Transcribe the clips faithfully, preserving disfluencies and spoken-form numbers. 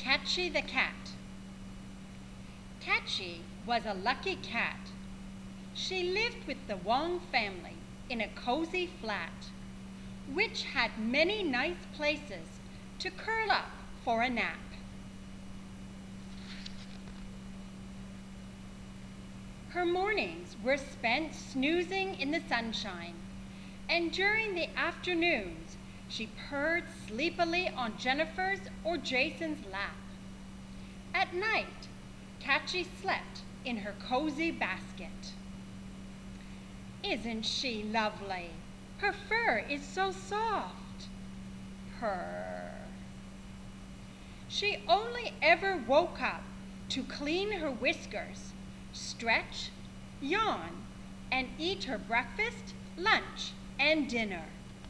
Catchy the Cat. Catchy was a lucky cat. She lived with the Wong family in a cozy flat, which had many nice places to curl up for a nap. Her mornings were spent snoozing in the sunshine, and during the afternoons she purred sleepily on Jennifer's or Jason's lap. At night, Catchy slept in her cozy basket. Isn't she lovely? Her fur is so soft. Purr. She only ever woke up to clean her whiskers, stretch, yawn, and eat her breakfast, lunch, and dinner.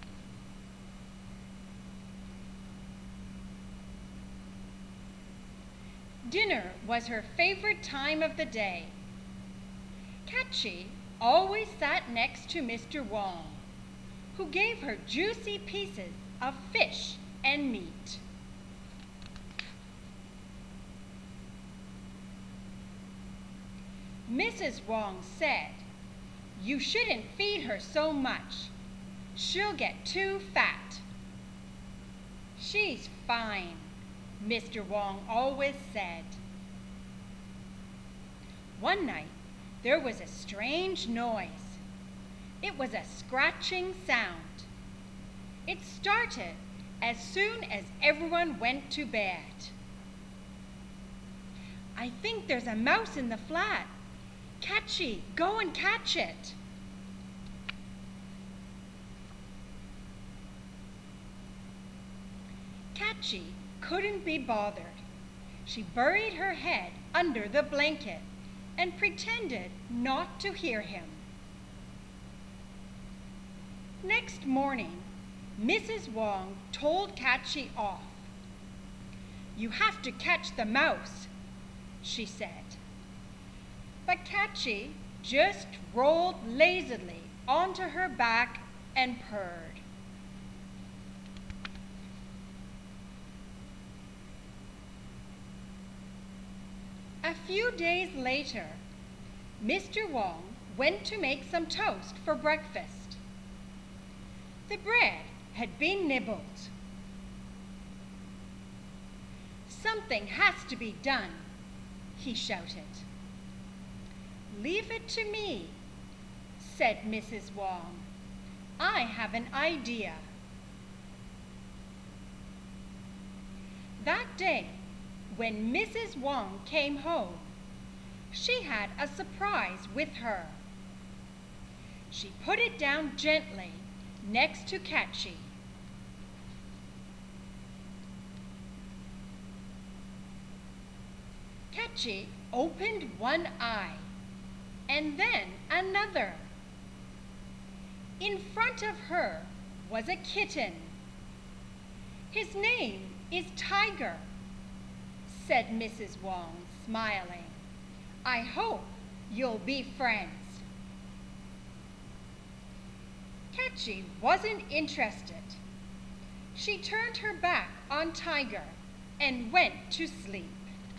Dinner was her favorite time of the day. Catchy always sat next to Mister Wong, who gave her juicy pieces of fish and meat. Missus Wong said, "You shouldn't feed her so much. She'll get too fat." "She's fine," Mister Wong always said. One night, there was a strange noise. It was a scratching sound. It started as soon as everyone went to bed. "I think there's a mouse in the flat. Catchy, go and catch it." Catchy couldn't be bothered. She buried her head under the blanket and pretended not to hear him. Next morning, Missus Wong told Catchy off. "You have to catch the mouse," she said. But Catchy just rolled lazily onto her back and purred. A few days later, Mister Wong went to make some toast for breakfast. The bread had been nibbled. "Something has to be done," he shouted. "Leave it to me," said Missus Wong. "I have an idea." That day, when Missus Wong came home, she had a surprise with her. She put it down gently next to Catchy. Catchy opened one eye, and then another. In front of her was a kitten. "His name is Tiger," said Missus Wong, smiling. "I hope you'll be friends." Catchy wasn't interested. She turned her back on Tiger and went to sleep.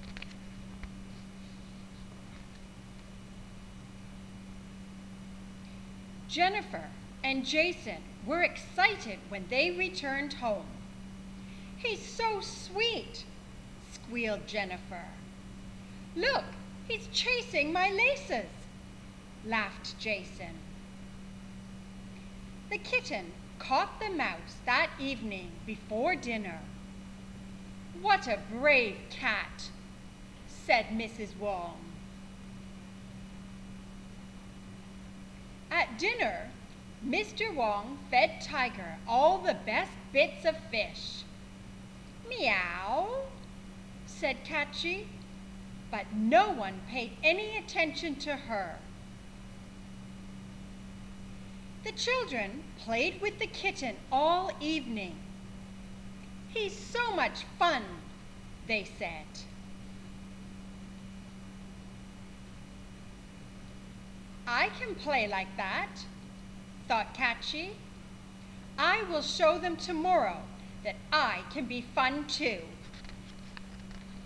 Jennifer and Jason were excited when they returned home. "He's so sweet," squealed Jennifer. "Look, he's chasing my laces," laughed Jason. The kitten caught the mouse that evening before dinner. "What a brave cat," said Missus Wong. At dinner, Mister Wong fed Tiger all the best bits of fish. "Meow," said Catchy, but no one paid any attention to her. The children played with the kitten all evening. "He's so much fun," they said. "I can play like that," thought Catchy. "I will show them tomorrow that I can be fun too."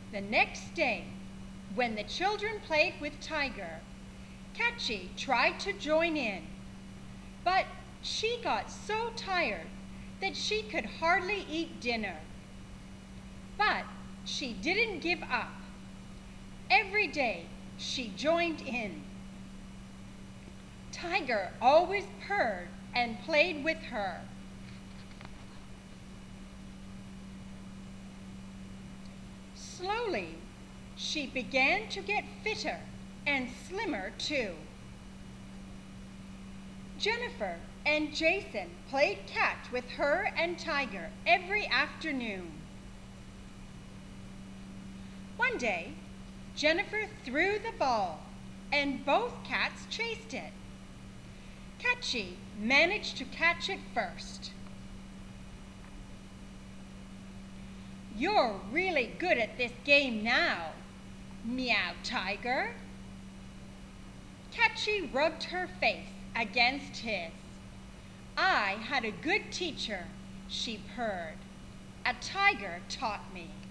The next day, when the children played with Tiger, Catchy tried to join in, but she got so tired that she could hardly eat dinner. But she didn't give up. Every day she joined in. Tiger always purred and played with her. Slowly, she began to get fitter and slimmer too. Jennifer and Jason played catch with her and Tiger every afternoon. One day, Jennifer threw the ball and both cats chased it. Catchy managed to catch it first. "You're really good at this game now," meowed Tiger. Catchy rubbed her face against his. "I had a good teacher," she purred. "A tiger taught me."